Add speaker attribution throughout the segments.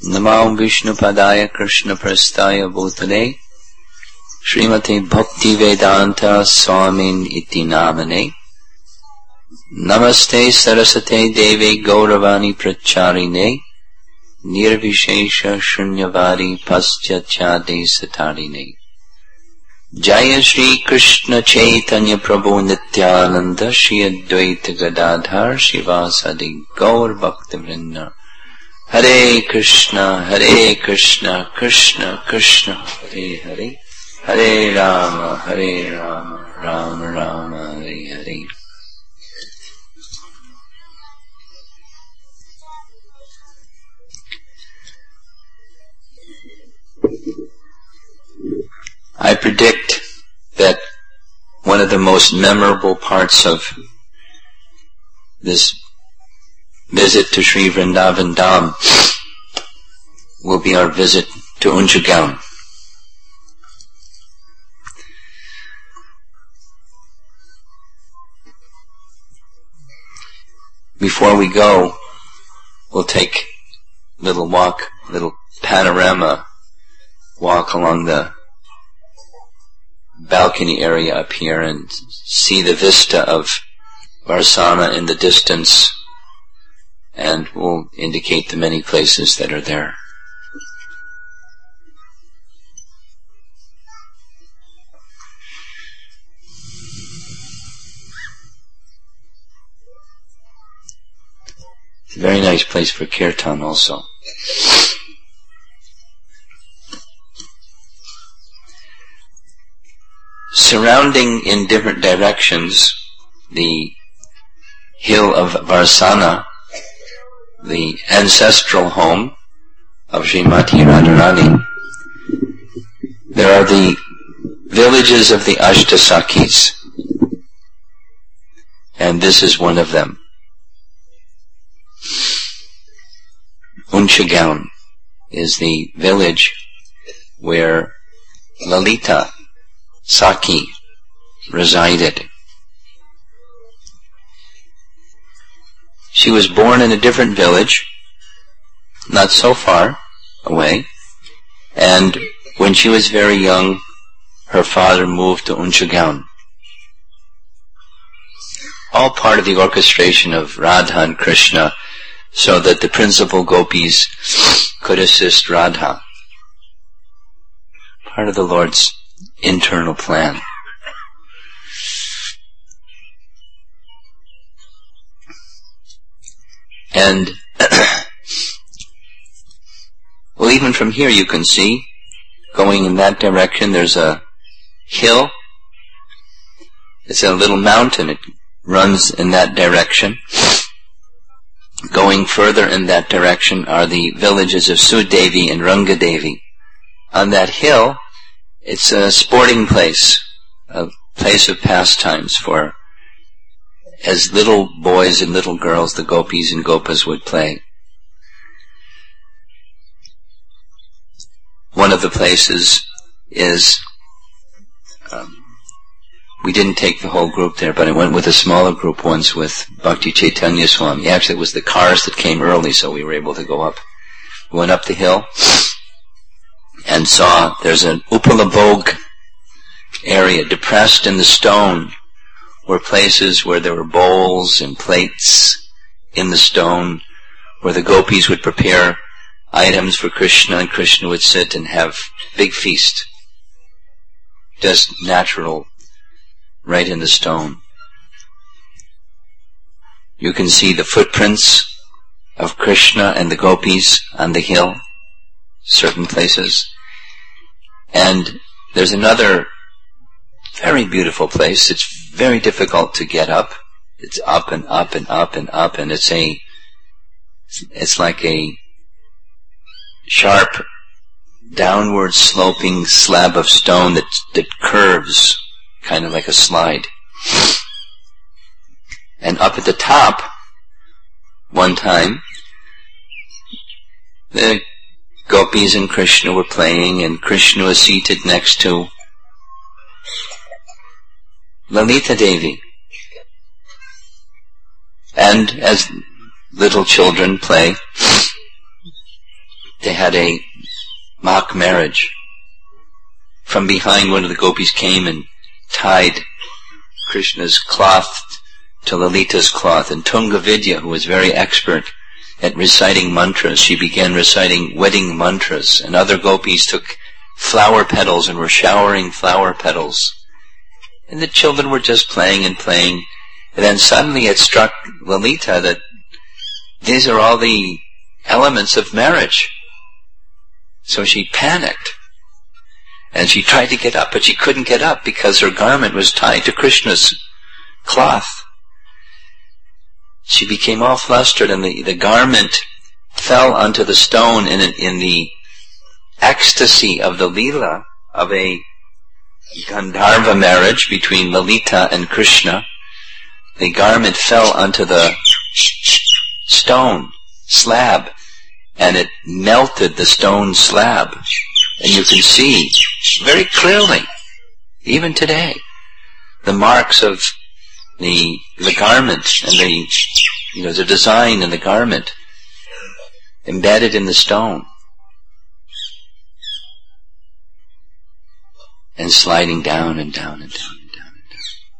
Speaker 1: Namo Vishnu Padaya Krishna Prastaya Bhutale Srimate Bhakti Vedanta Swamin Iti Namane Namaste Sarasate Devi Gauravani Pracharine Nirvishesha Shunyavadi Paschachade Satarine Jaya Shri Krishna Chaitanya Prabhu Nityananda Shri Advaita Gadadhar Shivasadi Gaur Bhaktivinoda Hare Krishna, Krishna Krishna, Hare Hare, Hare Rama, Rama Rama, Hare Hare. I predict that one of the most memorable parts of this visit to Sri Vrindavan Dham will be our visit to Unchagaon. Before we go, we'll take a little walk, a little panorama walk along the balcony area up here and see the vista of Varsana in the distance, and we'll indicate the many places that are there. It's a very nice place for kirtan also. Surrounding in different directions the hill of Varsana, the ancestral home of Srimati Radharani, there are the villages of the Ashtasakis, and this is one of them. Unchagaon is the village where Lalita Saki resided. She was born in a different village, not so far away, and when she was very young, her father moved to Unchagaon. All part of the orchestration of Radha and Krishna, so that the principal gopis could assist Radha. Part of the Lord's internal plan. And, well, even from here you can see, going in that direction, there's a hill. It's a little mountain. It runs in that direction. Going further in that direction are the villages of Sudevi and Rangadevi. On that hill, it's a sporting place, a place of pastimes for, as little boys and little girls, the gopis and gopas would play. One of the places is, we didn't take the whole group there, but I went with a smaller group once with Bhakti Chaitanya Swami. Actually, it was the cars that came early, so we were able to go up. We went up the hill and saw there's an Upalabhog area depressed in the stone, were places where there were bowls and plates in the stone, where the gopis would prepare items for Krishna, and Krishna would sit and have big feast. Just natural, right in the stone. You can see the footprints of Krishna and the gopis on the hill, certain places. And there's another very beautiful place. It's very difficult to get up. It's up and up and up and up, and it's like a sharp, downward sloping slab of stone that curves, kind of like a slide. And up at the top, one time, the gopis and Krishna were playing, and Krishna was seated next to Lalita Devi. And as little children play, they had a mock marriage. From behind, one of the gopis came and tied Krishna's cloth to Lalita's cloth, and Tunga Vidya, who was very expert at reciting mantras, she began reciting wedding mantras, and other gopis took flower petals and were showering flower petals. And the children were just playing and playing, and then suddenly it struck Lalita that these are all the elements of marriage. So she panicked, and she tried to get up, but she couldn't get up because her garment was tied to Krishna's cloth. She became all flustered, and the garment fell onto the stone in the ecstasy of the Leela of a Gandharva marriage between Lalita and Krishna. The garment fell onto the stone slab, and it melted the stone slab. And you can see very clearly, even today, the marks of the garment and the design in the garment embedded in the stone and sliding down and down and down and down and down.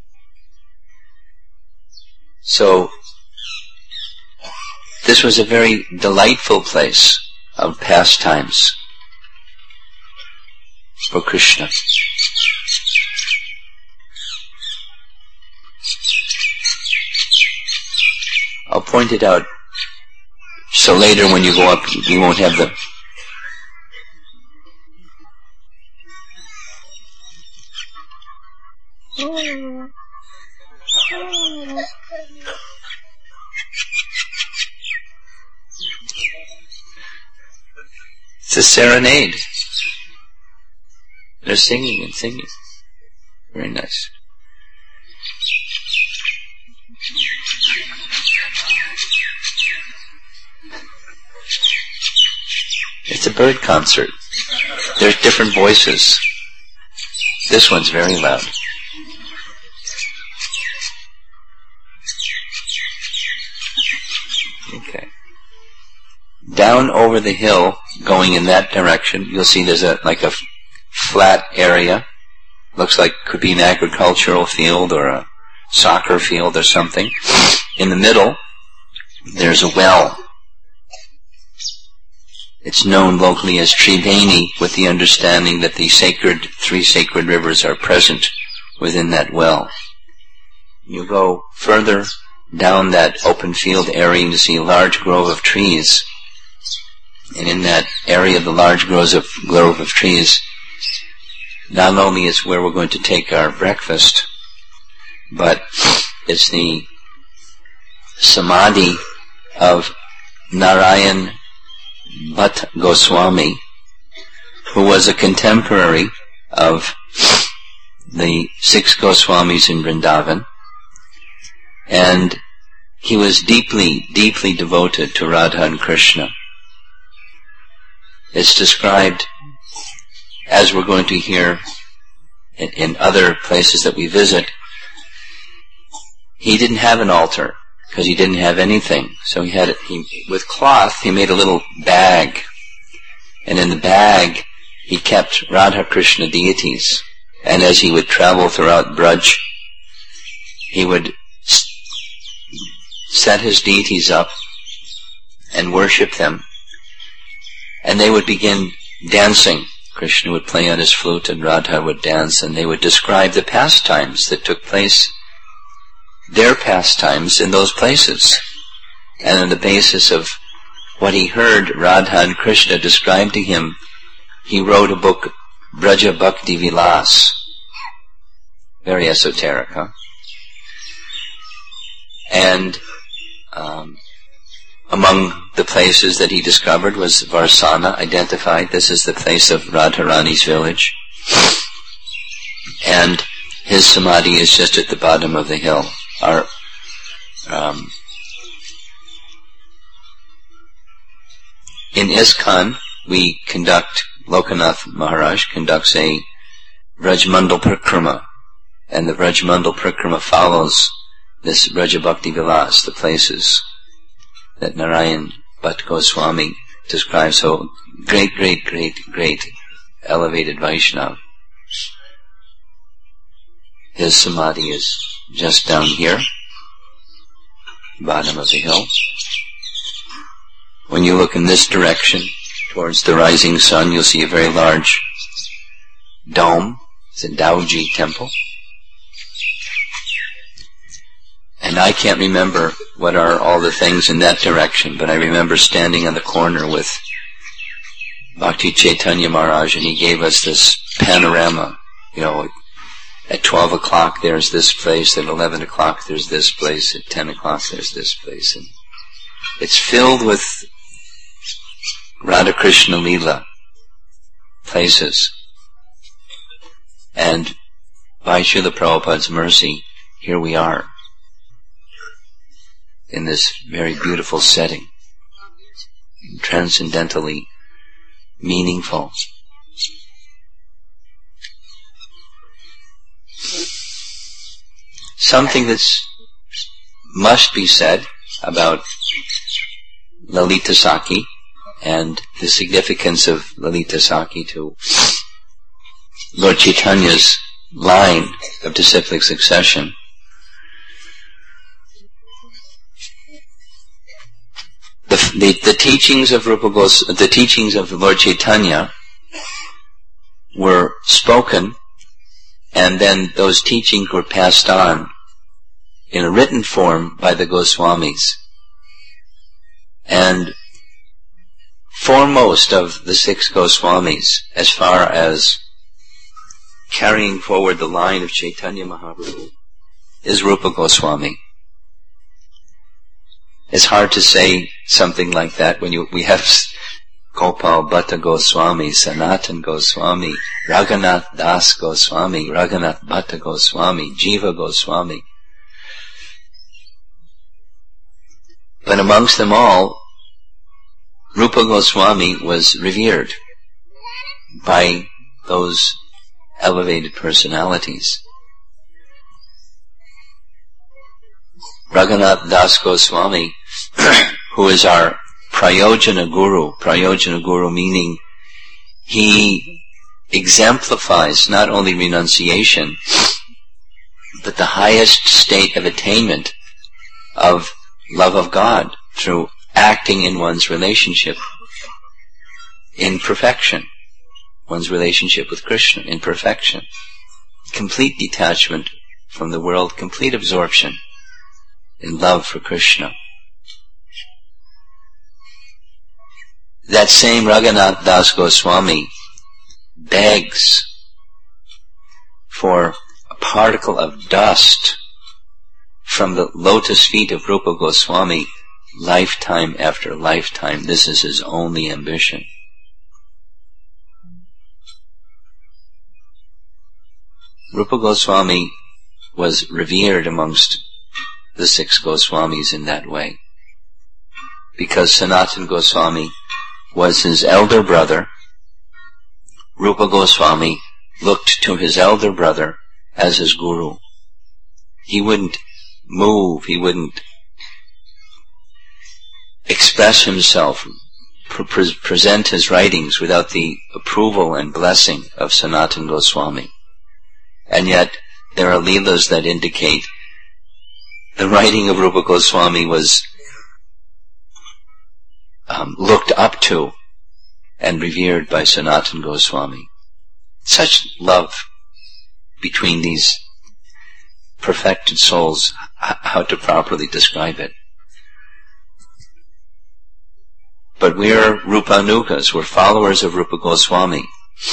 Speaker 1: So this was a very delightful place of pastimes for Krishna. I'll point it out so later when you go up you won't have the It's a serenade. They're singing and singing. Very nice. It's a bird concert. There's different voices. This one's very loud. Okay. Down over the hill, going in that direction, you'll see there's a flat area. Looks like could be an agricultural field or a soccer field or something. In the middle, there's a well. It's known locally as Triveni, with the understanding that the three sacred rivers are present within that well. You go further down that open field area and you see a large grove of trees. And in that area of the large grove of trees, not only is where we're going to take our breakfast, but it's the samadhi of Narayan Bhatt Goswami, who was a contemporary of the 6 Goswamis in Vrindavan, and he was deeply, deeply devoted to Radha and Krishna. It's described, as we're going to hear in other places that we visit, he didn't have an altar because he didn't have anything. So with cloth, he made a little bag, and in the bag he kept Radha Krishna deities. And as he would travel throughout Braj, he would set his deities up and worship them. And they would begin dancing. Krishna would play on his flute and Radha would dance, and they would describe the pastimes that took place, their pastimes in those places. And on the basis of what he heard Radha and Krishna describe to him, he wrote a book, Braja Bhakti Vilas. Very esoteric, huh? And among the places that he discovered was Varsana, identified. This is the place of Radharani's village. And his samadhi is just at the bottom of the hill. In ISKCON, Lokanath Maharaj conducts a Vrajmandal Parikrama, and the Vrajmandal Parikrama follows this Braja Bhakti Vilas, the places that Narayan Bhatt Goswami describe. So great elevated Vaishnava. His samadhi is just down here, bottom of the hill. When you look in this direction, towards the rising sun, you'll see a very large dome. It's a Daoji temple. And I can't remember what are all the things in that direction, but I remember standing on the corner with Bhakti Chaitanya Maharaj, and he gave us this panorama. At 12 o'clock there's this place, at 11 o'clock there's this place, at 10 o'clock there's this place. And it's filled with Radha Krishna Leela places. And by Srila Prabhupada's mercy, here we are in this very beautiful setting, transcendentally meaningful. Something that's must be said about Lalita Sakhi and the significance of Lalita Sakhi to Lord Chaitanya's line of disciplic succession. The teachings of the teachings of Lord Chaitanya were spoken, and then those teachings were passed on in a written form by the Goswamis. And foremost of the 6 Goswamis, as far as carrying forward the line of Chaitanya Mahaprabhu, is Rupa Goswami. It's hard to say something like that when we have Gopal Bhatta Goswami, Sanatan Goswami, Raghunath Das Goswami, Raghunath Bhatta Goswami, Jiva Goswami. But amongst them all, Rupa Goswami was revered by those elevated personalities. Raghunath Das Goswami, who is our Prayojana Guru meaning he exemplifies not only renunciation, but the highest state of attainment of love of God through acting in one's relationship in perfection, one's relationship with Krishna in perfection, complete detachment from the world, complete absorption in love for Krishna. That same Raghunath Das Goswami begs for a particle of dust from the lotus feet of Rupa Goswami lifetime after lifetime. This is his only ambition. Rupa Goswami was revered amongst the 6 Goswamis in that way, because Sanatana Goswami was his elder brother. Rupa Goswami looked to his elder brother as his guru. He wouldn't move, he wouldn't express himself, present his writings without the approval and blessing of Sanatana Goswami. And yet there are leelas that indicate the writing of Rupa Goswami was looked up to and revered by Sanatana Goswami. Such love between these perfected souls, how to properly describe it. But we're Rupanugas, we're followers of Rupa Goswami.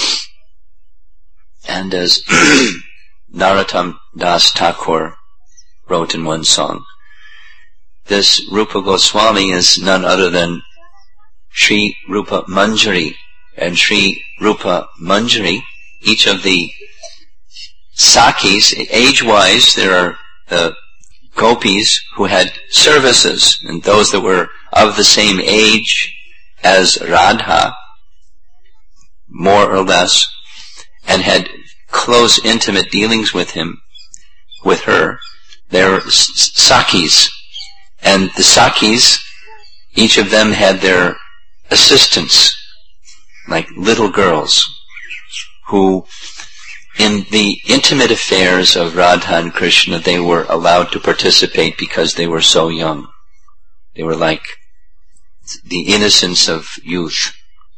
Speaker 1: And as Narottam Das Thakur wrote in one song, this Rupa Goswami is none other than Sri Rupa Manjari. And Sri Rupa Manjari, each of the Sakhis, age-wise, there are the gopis who had services, and those that were of the same age as Radha, more or less, and had close, intimate dealings with her. They're Sakhis. And the Sakhis, each of them had their assistants, like little girls, who in the intimate affairs of Radha and Krishna they were allowed to participate because they were so young. They were like the innocence of youth.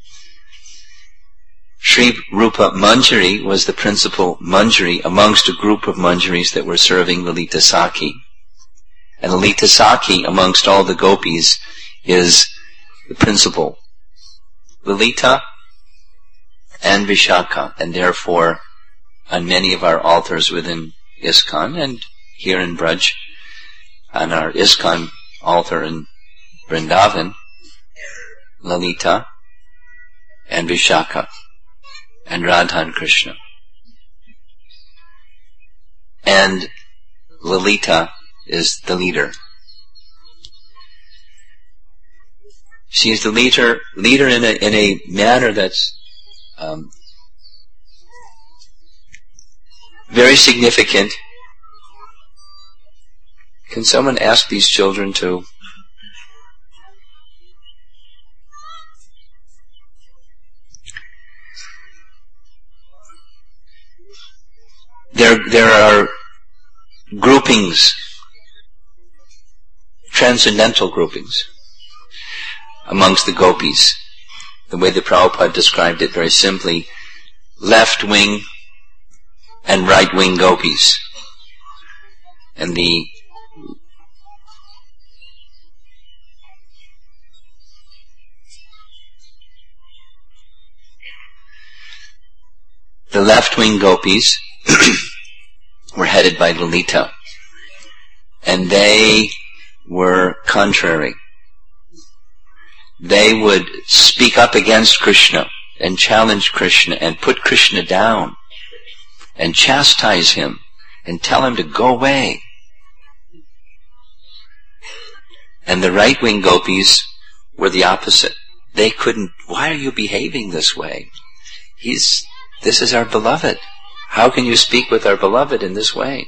Speaker 1: Sri Rupa Manjari was the principal Manjari amongst a group of Manjaris that were serving Lalita Sakhi. And Lalita Sakhi, amongst all the gopis, is the principal. Lalita and Vishakha, and therefore on many of our altars within ISKCON and here in Braj, on our ISKCON altar in Vrindavan, Lalita and Vishakha and Radha and Krishna. And Lalita is the leader. She is the leader in a manner that's very significant. Can someone ask these children to There are groupings, transcendental groupings amongst the gopis. The way the Prabhupada described it very simply, left wing and right wing gopis. And the left wing gopis were headed by Lalita, and they were contrary. They would speak up against Krishna and challenge Krishna and put Krishna down and chastise him and tell him to go away. And the right-wing gopis were the opposite. They couldn't, why are you behaving this way? This is our beloved. How can you speak with our beloved in this way?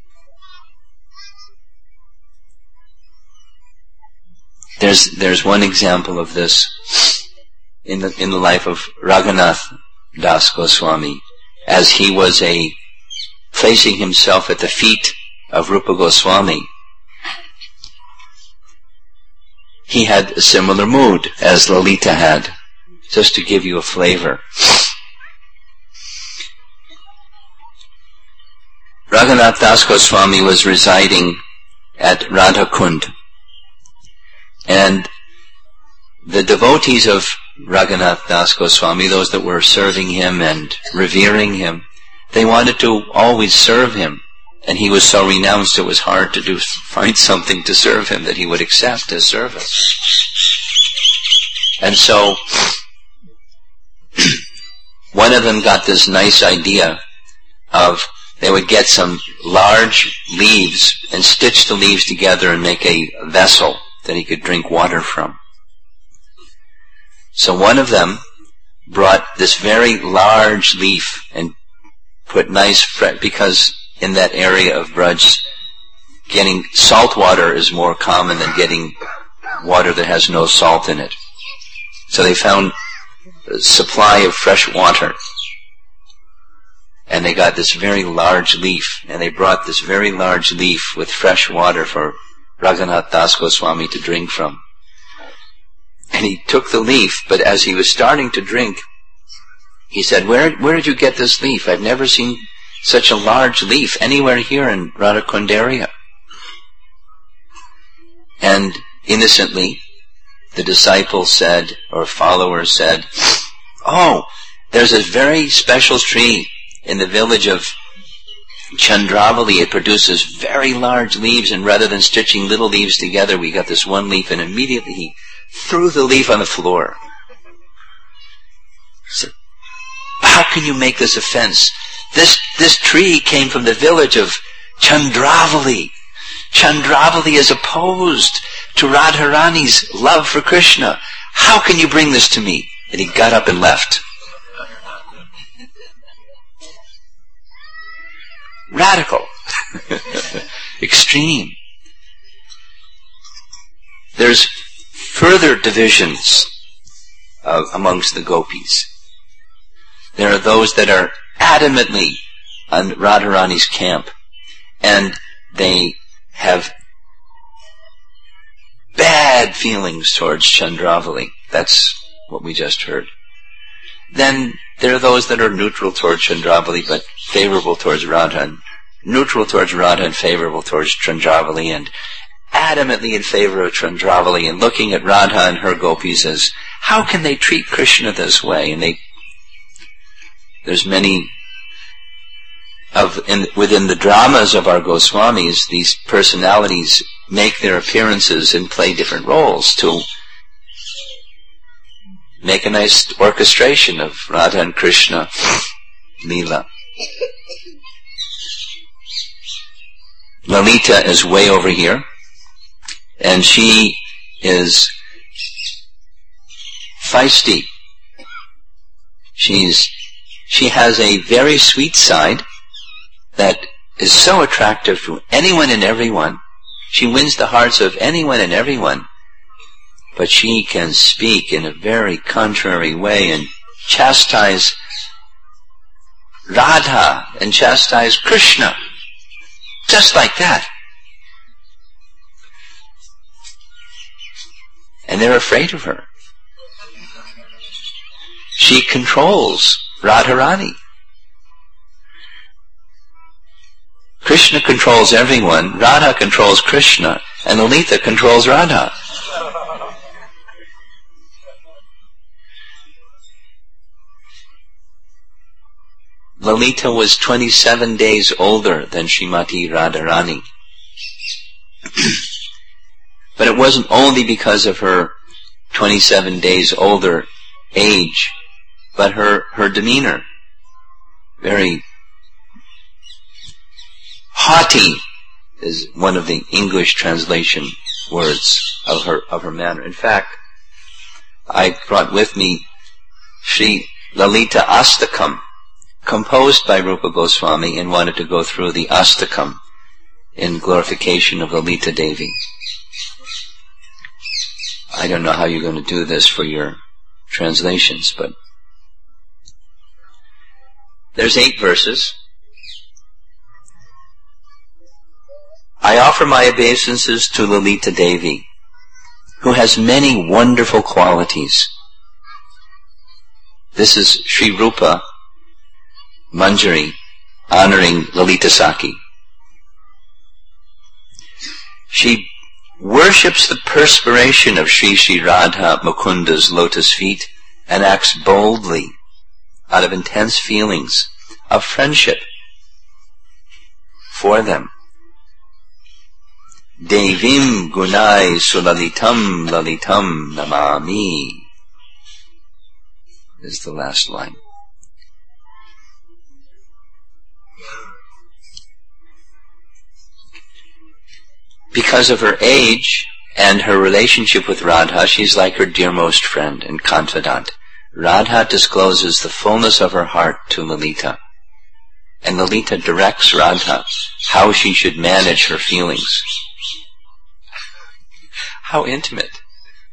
Speaker 1: There's one example of this in the life of Raghunath Das Goswami, as he was placing himself at the feet of Rupa Goswami. He had a similar mood as Lalita had, just to give you a flavor. Raghunath Das Goswami was residing at Radha Kund, and the devotees of Raghunath Das Goswami, those that were serving him and revering him, they wanted to always serve him, and he was so renounced it was hard to find something to serve him that he would accept as service. And so one of them got this nice idea of they would get some large leaves and stitch the leaves together and make a vessel that he could drink water from. So one of them brought this very large leaf and put nice because in that area of Braj, getting salt water is more common than getting water that has no salt in it. So they found a supply of fresh water. And they got this very large leaf, and they brought this very large leaf with fresh water for Raghunath Das Goswami to drink from. And he took the leaf, but as he was starting to drink, he said, where did you get this leaf? I've never seen such a large leaf anywhere here in Radha Kund area. And innocently, the disciple said, or follower said, oh, there's a very special tree in the village of Chandravali. It produces very large leaves, and rather than stitching little leaves together, we got this one leaf, and immediately he threw the leaf on the floor. He said, how can you make this offense? This tree came from the village of Chandravali. Chandravali is opposed to Radharani's love for Krishna. How can you bring this to me? And he got up and left. Radical. Extreme. There's further divisions amongst the gopis. There are those that are adamantly on Radharani's camp, and they have bad feelings towards Chandravali. That's what we just heard. Then there are those that are neutral towards Chandravali but favorable towards Radha, and neutral towards Radha and favorable towards Chandravali, and adamantly in favor of Chandravali, and looking at Radha and her gopis as, how can they treat Krishna this way? And there's many within the dramas of our Goswamis, these personalities make their appearances and play different roles to make a nice orchestration of Radha and Krishna Leela. Lalita is way over here, and she is feisty. She has a very sweet side that is so attractive to anyone and everyone. She wins the hearts of anyone and everyone, but she can speak in a very contrary way and chastise Radha and chastise Krishna, just like that. And they're afraid of her. She controls Radharani. Krishna controls everyone, Radha controls Krishna, and Lalita controls Radha. Lalita was 27 days older than Srimati Radharani. But it wasn't only because of her 27 days older age, but her demeanor. Very haughty is one of the English translation words of her manner. In fact, I brought with me Sri Lalita Astakam, composed by Rupa Goswami, and wanted to go through the Astakam in glorification of Lalita Devi. I don't know how you're going to do this for your translations, but there's 8 verses. I offer my obeisances to Lalita Devi, who has many wonderful qualities. This is Sri Rupa Manjari honoring Lalita Saki. She worships the perspiration of Sri Sri Radha Mukunda's lotus feet and acts boldly out of intense feelings of friendship for them. Devim gunai sulalitam lalitam namami is the last line. Because of her age and her relationship with Radha, she's like her dearmost friend and confidant. Radha discloses the fullness of her heart to Lalita, and Lalita directs Radha how she should manage her feelings. How intimate.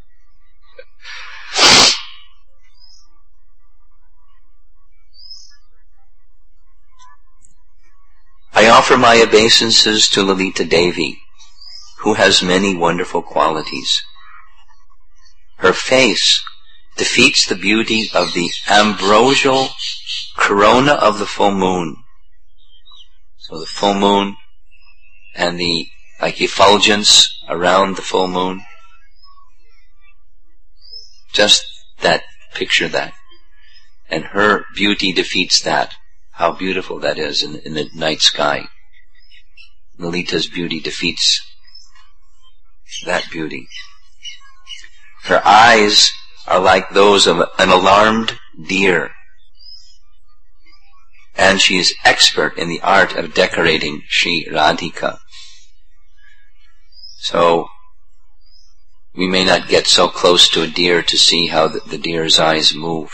Speaker 1: I offer my obeisances to Lalita Devi, who has many wonderful qualities. Her face defeats the beauty of the ambrosial corona of the full moon. So the full moon and the effulgence around the full moon. Just that, picture that. And her beauty defeats that. How beautiful that is in the night sky. Lalita's beauty defeats that beauty. Her eyes are like those of an alarmed deer, and she is expert in the art of decorating Sri Radhika. So we may not get so close to a deer to see how the deer's eyes move,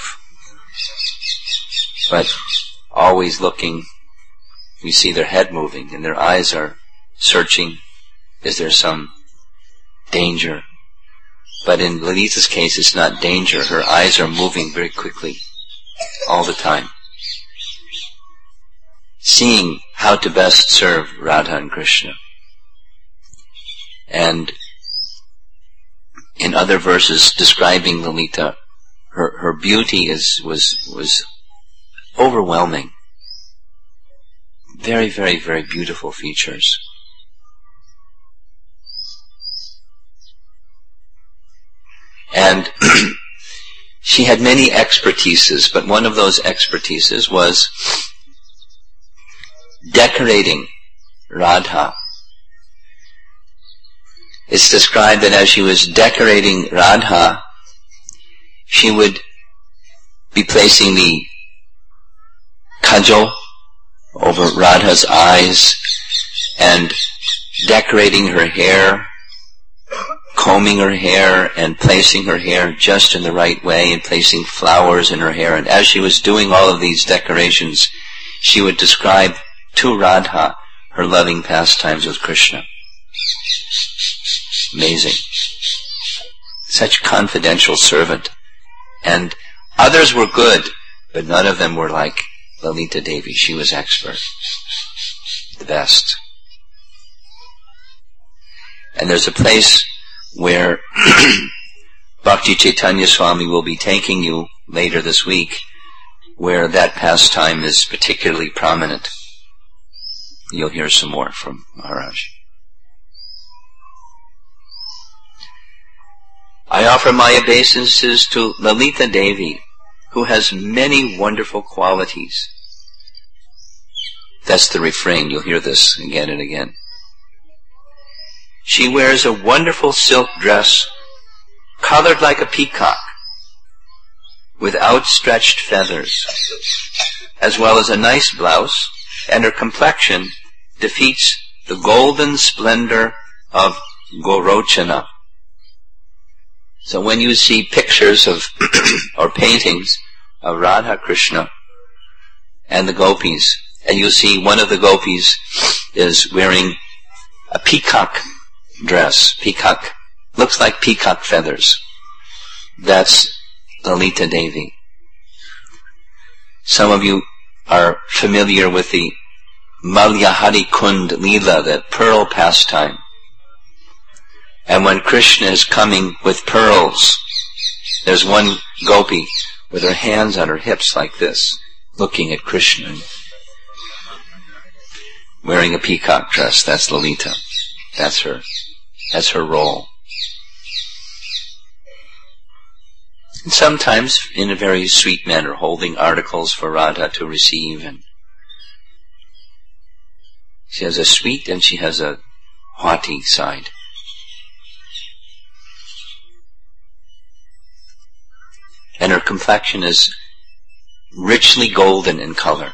Speaker 1: but always looking, we see their head moving and their eyes are searching. Is there some danger But in Lalita's case, it's not danger. Her eyes are moving very quickly all the time, seeing how to best serve Radha and Krishna. And in other verses describing Lalita, her beauty was overwhelming. Very, very, very beautiful features. And she had many expertises, but one of those expertises was decorating Radha. It's described that as she was decorating Radha, she would be placing the kajal over Radha's eyes and decorating her hair, combing her hair and placing her hair just in the right way and placing flowers in her hair. And as she was doing all of these decorations, she would describe to Radha her loving pastimes with Krishna. Amazing. Such confidential servant. And others were good, but none of them were like Lalita Devi. She was expert. The best. And there's a place where Bhakti Chaitanya Swami will be taking you later this week, where that pastime is particularly prominent. You'll hear some more from Maharaj. I offer my obeisances to Lalita Devi, who has many wonderful qualities. That's the refrain. You'll hear this again and again. She wears a wonderful silk dress, colored like a peacock, with outstretched feathers, as well as a nice blouse, and her complexion defeats the golden splendor of Gorochana. So when you see pictures of or paintings of Radha Krishna and the gopis, and you see one of the gopis is wearing a peacock dress, peacock, looks like peacock feathers. That's Lalita Devi. Some of you are familiar with the Malyahari Kund Leela, the pearl pastime. And when Krishna is coming with pearls, there's one gopi with her hands on her hips like this, looking at Krishna, wearing a peacock dress. That's Lalita. That's her role. And sometimes in a very sweet manner, holding articles for Radha to receive. And she has a sweet and she has a haughty side. And her complexion is richly golden in color.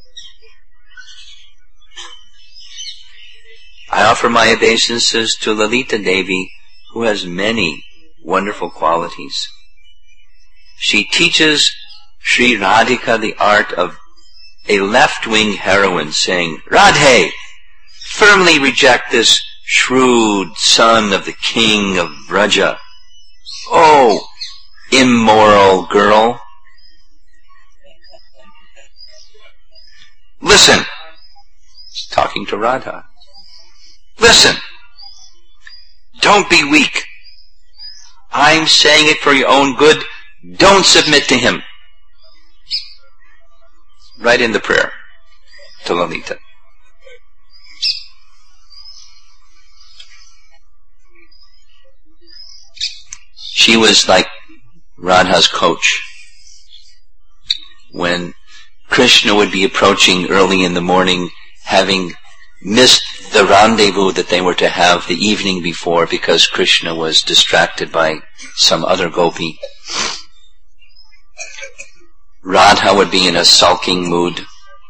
Speaker 1: I offer my obeisances to Lalita Devi, who has many wonderful qualities. She teaches Sri Radhika the art of a left-wing heroine, saying, "Radhe, firmly reject this shrewd son of the king of Vraja. Oh, immoral girl. Listen," talking to Radha. "Listen, don't be weak. I'm saying it for your own good. Don't submit to him." Right in the prayer to Lalita. She was like Radha's coach. When Krishna would be approaching early in the morning, having missed the rendezvous that they were to have the evening before because Krishna was distracted by some other gopi, Radha would be in a sulking mood,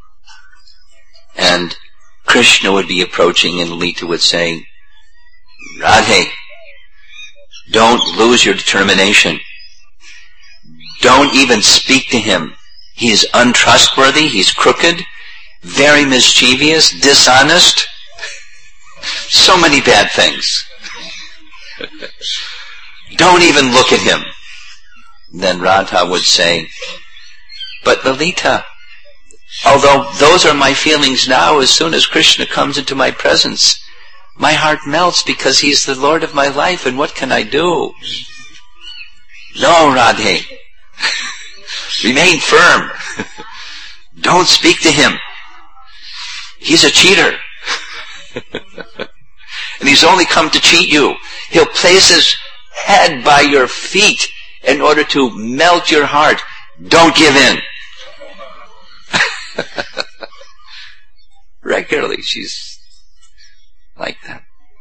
Speaker 1: and Krishna would be approaching and Lalita would say, "Radhe, don't lose your determination. Don't even speak to him. He is untrustworthy, he's crooked, very mischievous, dishonest, so many bad things. Don't even look at him. Then Radha would say, but Lalita, although those are my feelings now, as soon as Krishna comes into my presence, my heart melts because he's the Lord of my life, and what can I do? No, Radhe. Remain firm. Don't speak to him. He's a cheater. And he's only come to cheat you. He'll place his head by your feet in order to melt your heart. Don't give in. Regularly, she's like that.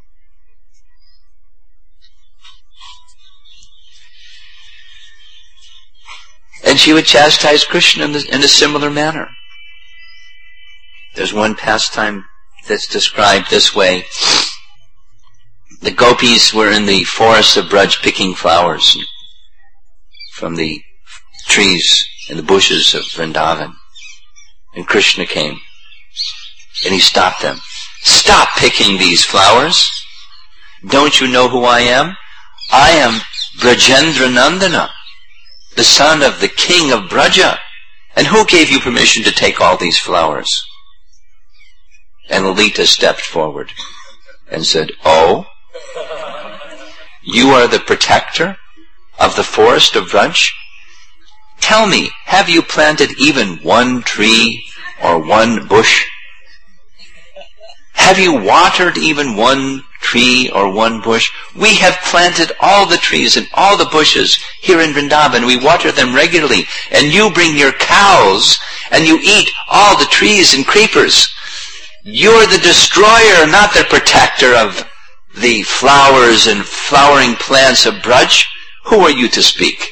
Speaker 1: And she would chastise Krishna in a similar manner. There's one pastime that's described this way. The gopis were in the forest of Braj picking flowers from the trees and the bushes of Vrindavan. And Krishna came. And he stopped them. Stop picking these flowers. Don't you know who I am? I am Brajendra Nandana, the son of the king of Braja. And who gave you permission to take all these flowers? And Lalita stepped forward and said, oh, you are the protector of the forest of Braj? Tell me, have you planted even one tree or one bush? Have you watered even one tree or one bush? We have planted all the trees and all the bushes here in Vrindavan. We water them regularly. And you bring your cows and you eat all the trees and creepers. You're the destroyer, not the protector of the flowers and flowering plants of Braj. Who are you to speak?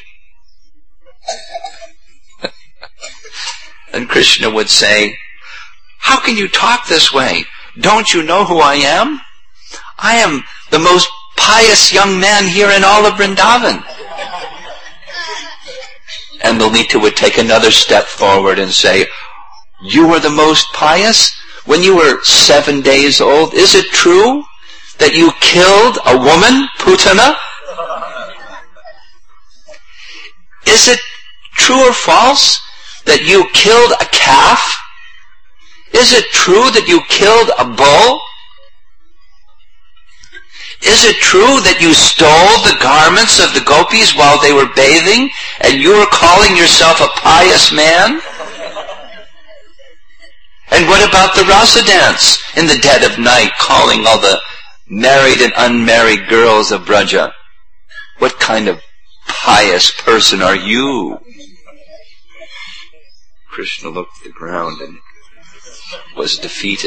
Speaker 1: And Krishna would say, how can you talk this way? Don't you know who I am? I am the most pious young man here in all of Vrindavan. And Lalita would take another step forward and say, you were the most pious? When you were 7 days old, is it true that you killed a woman, Putana? Is it true or false that you killed a calf? Is it true that you killed a bull? Is it true that you stole the garments of the gopis while they were bathing and you were calling yourself a pious man? And what about the rasa dance in the dead of night, calling all the married and unmarried girls of Braja? What kind of pious person are you? Krishna looked at the ground and was defeated.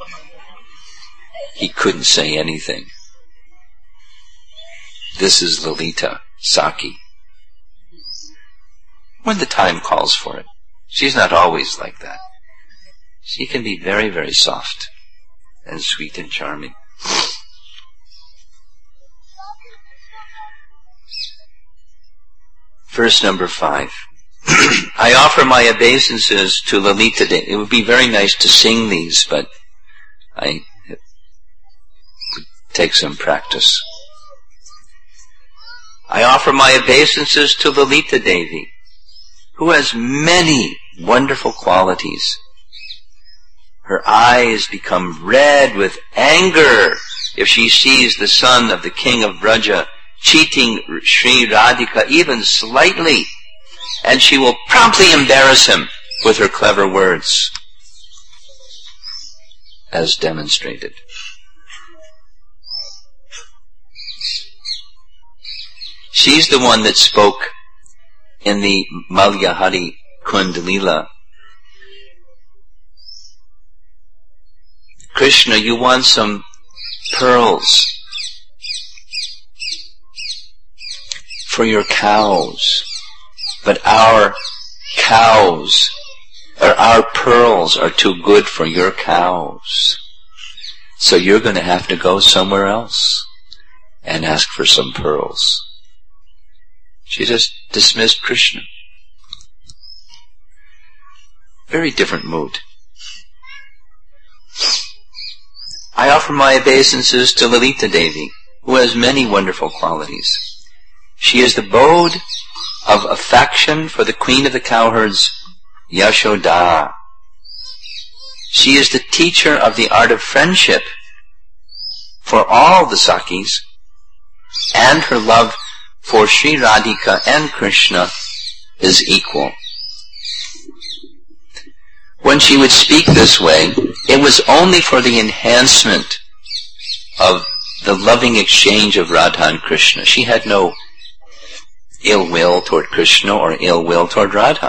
Speaker 1: He couldn't say anything. This is Lalita, Saki. When the time calls for it. She's not always like that. She can be very, very soft and sweet and charming. Verse number 5. I offer my obeisances to Lalita Devi. It would be very nice to sing these, but it would take some practice. I offer my obeisances to Lalita Devi, who has many wonderful qualities. Her eyes become red with anger if she sees the son of the king of Braja cheating Sri Radhika even slightly, and she will promptly embarrass him with her clever words, as demonstrated. She's the one that spoke in the Malyahari Kund Lila. Krishna, you want some pearls for your cows, but our cows, or our pearls are too good for your cows. So you're going to have to go somewhere else and ask for some pearls. She just dismissed Krishna. Very different mood. I offer my obeisances to Lalita Devi, who has many wonderful qualities. She is the abode of affection for the queen of the cowherds, Yashoda. She is the teacher of the art of friendship for all the Sakis, and her love for Sri Radhika and Krishna is equal. When she would speak this way, it was only for the enhancement of the loving exchange of Radha and Krishna. She had no ill will toward Krishna or ill will toward Radha.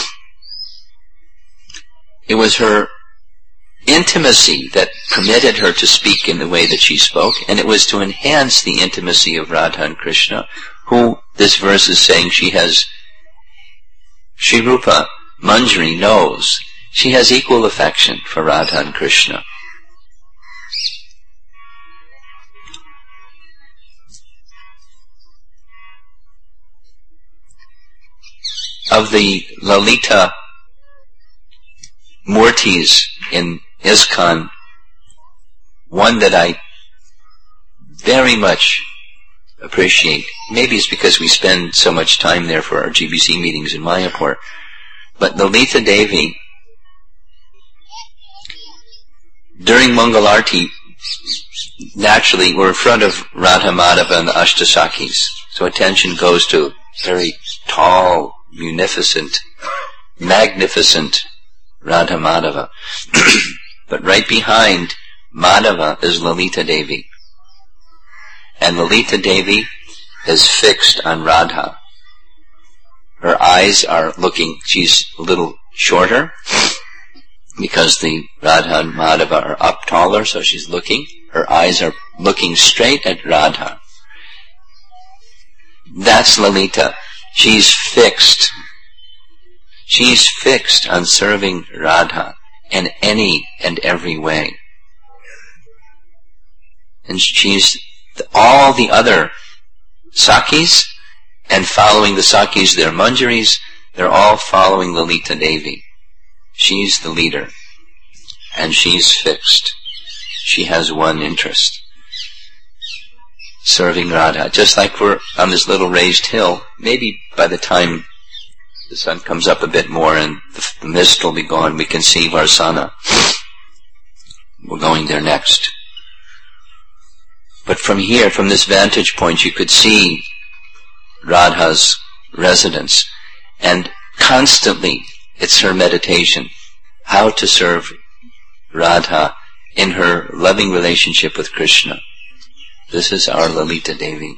Speaker 1: It was her intimacy that permitted her to speak in the way that she spoke, and it was to enhance the intimacy of Radha and Krishna, who this verse is saying she has. Sri Rupa Manjari knows she has equal affection for Radha and Krishna. Of the Lalita Murtis in ISKCON, one that I very much appreciate, maybe it's because we spend so much time there for our GBC meetings in Mayapur, but Lalita Devi, during Mangalarti, naturally we're in front of Radha Madhava and the Ashtasakis, so attention goes to very tall, magnificent Radha Madhava. But right behind Madhava is Lalita Devi. And Lalita Devi is fixed on Radha. Her eyes are looking, she's a little shorter because the Radha and Madhava are up taller, so she's looking. Her eyes are looking straight at Radha. That's Lalita. She's fixed. She's fixed on serving Radha in any and every way. And she's all the other Sakis, and following the Sakis, their Manjaris, they're all following Lalita Devi. She's the leader, and she's fixed. She has one interest, serving Radha. Just like we're on this little raised hill, maybe by the time the sun comes up a bit more and the mist will be gone, we can see Varsana. We're going there next. But from here, from this vantage point, you could see Radha's residence. And constantly, it's her meditation. How to serve Radha in her loving relationship with Krishna. This is our Lalita Devi.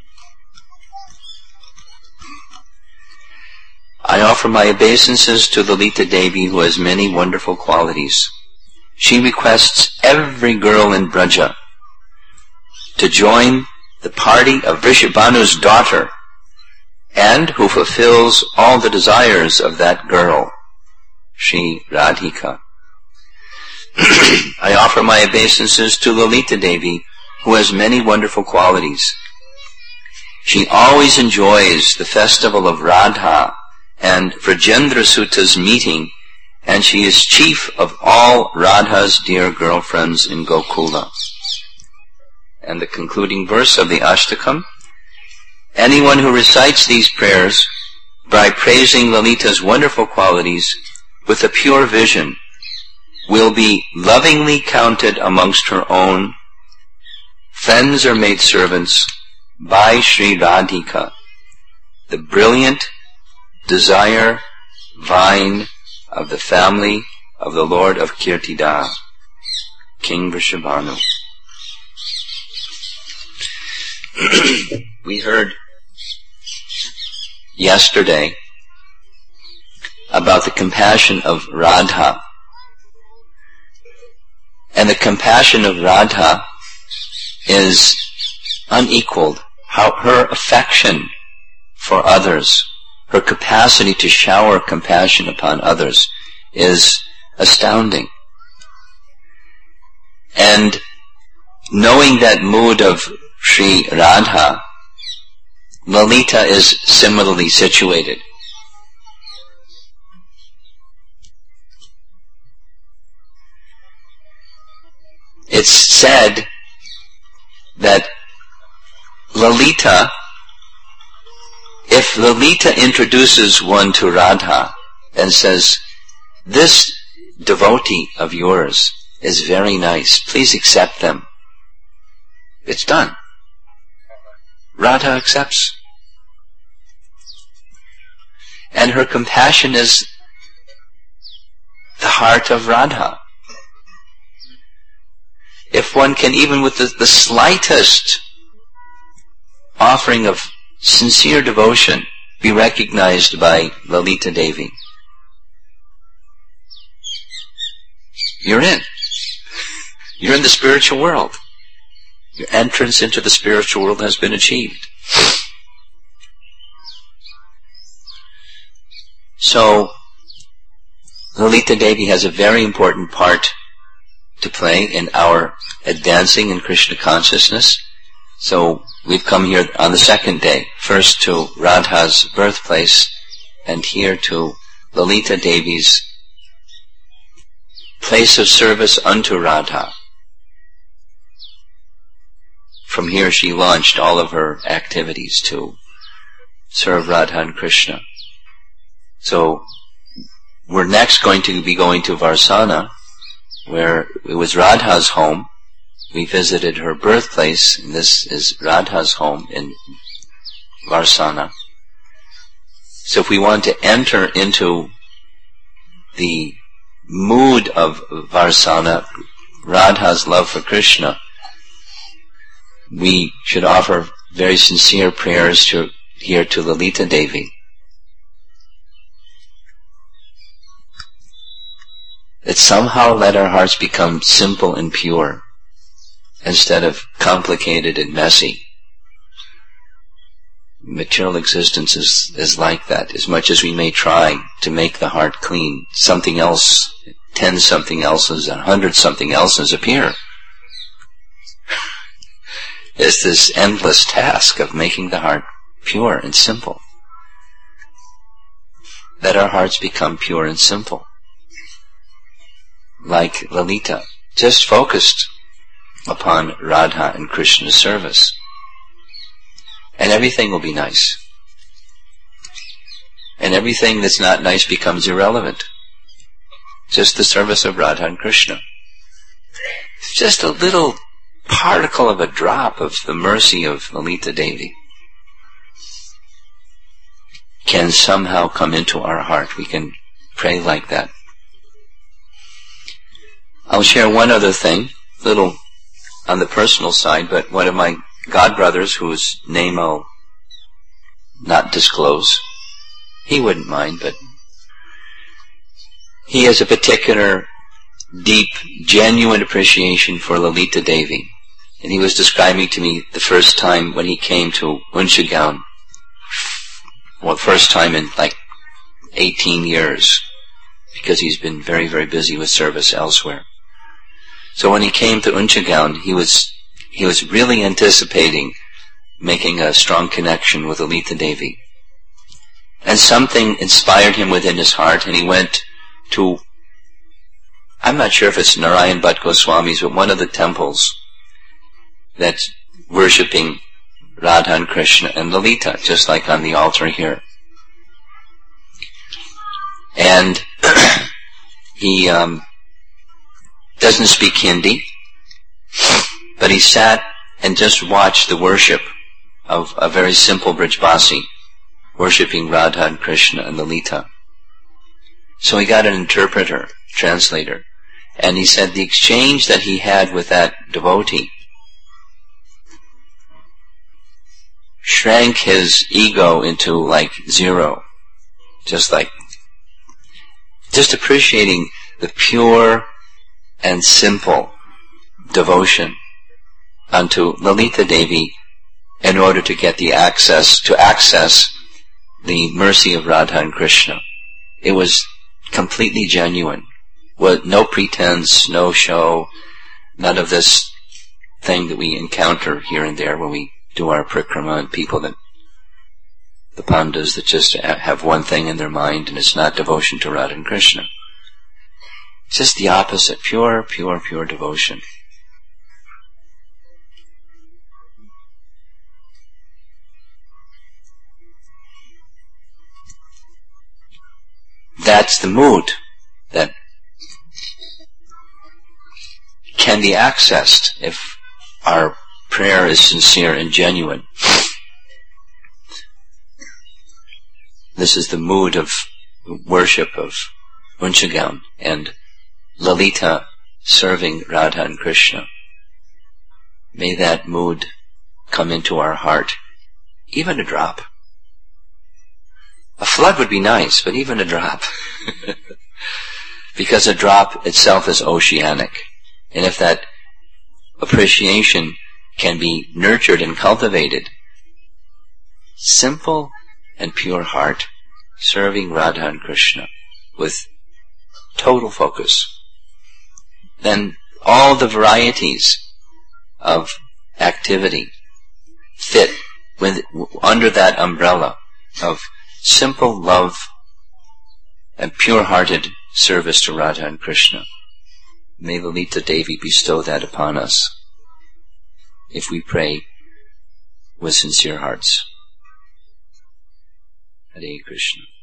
Speaker 1: I offer my obeisances to Lalita Devi, who has many wonderful qualities. She requests every girl in Braja to join the party of Vrishabhanu's daughter, and who fulfills all the desires of that girl, Sri Radhika. I offer my obeisances to Lalita Devi, who has many wonderful qualities. She always enjoys the festival of Radha and Vrajendra Suta's meeting, and she is chief of all Radha's dear girlfriends in Gokula. And the concluding verse of the Ashtakam: anyone who recites these prayers by praising Lalita's wonderful qualities with a pure vision will be lovingly counted amongst her own friends or maidservants by Sri Radhika, the brilliant desire vine of the family of the Lord of Kirtida, King Vrishabhanu. We heard yesterday about the compassion of Radha. And the compassion of Radha is unequaled. How her affection for others, her capacity to shower compassion upon others is astounding. And knowing that mood of Sri Radha, Lalita is similarly situated. It's said that Lalita If Lalita introduces one to Radha and says, this devotee of yours is very nice, please accept them, it's done. Radha accepts. And her compassion is the heart of Radha. If one can, even with the slightest offering of sincere devotion, be recognized by Lalita Devi, you're in. You're in the spiritual world. Your entrance into the spiritual world has been achieved. So, Lalita Devi has a very important part to play in our advancing in Krishna consciousness. So, we've come here on the second day, first to Radha's birthplace, and here to Lalita Devi's place of service unto Radha. From here she launched all of her activities to serve Radha and Krishna. So, we're next going to be going to Varsana, where it was Radha's home. We visited her birthplace, and this is Radha's home in Varsana. So if we want to enter into the mood of Varsana, Radha's love for Krishna, we should offer very sincere prayers here to Lalita Devi. That somehow let our hearts become simple and pure, instead of complicated and messy. Material existence is like that. As much as we may try to make the heart clean, something else, 10 something else's, 100 something else's appear. It's this endless task of making the heart pure and simple. Let our hearts become pure and simple. Like Lalita, just focused upon Radha and Krishna's service. And everything will be nice. And everything that's not nice becomes irrelevant. Just the service of Radha and Krishna. It's just a little particle of a drop of the mercy of Lalita Devi can somehow come into our heart. We can pray like that. I'll share one other thing, little on the personal side, but one of my godbrothers, whose name I'll not disclose, he wouldn't mind, but he has a particular deep, genuine appreciation for Lalita Devi. And he was describing to me the first time when he came to Unchigaon, well, first time in like 18 years, because he's been very, very busy with service elsewhere. So when he came to Unchigaon, he was really anticipating making a strong connection with Lalita Devi. And something inspired him within his heart, and he went to, I'm not sure if it's Narayan Bhatt Goswami's, but one of the temples that's worshipping Radha and Krishna and Lalita, just like on the altar here. And he doesn't speak Hindi, but he sat and just watched the worship of a very simple Brijbasi, worshipping Radha and Krishna and Lalita. So he got an interpreter, translator, and he said the exchange that he had with that devotee shrank his ego into like zero, just appreciating the pure and simple devotion unto Lalita Devi in order to get to access the mercy of Radha and Krishna. It was completely genuine, with no pretense, no show, none of this thing that we encounter here and there when we do our parikrama, and people that, the pandas that just have one thing in their mind, and it's not devotion to Radha and Krishna. It's just the opposite, pure, pure, pure devotion. that's the mood that can be accessed if our prayer is sincere and genuine. This is the mood of worship of Unchagaon and Lalita serving Radha and Krishna. May that mood come into our heart, even a drop. A flood would be nice, but even a drop. Because a drop itself is oceanic. And if that appreciation can be nurtured and cultivated, simple and pure heart, serving Radha and Krishna with total focus, then all the varieties of activity fit under that umbrella of simple love and pure-hearted service to Radha and Krishna. May Lalita Devi bestow that upon us if we pray with sincere hearts. Hare Krishna.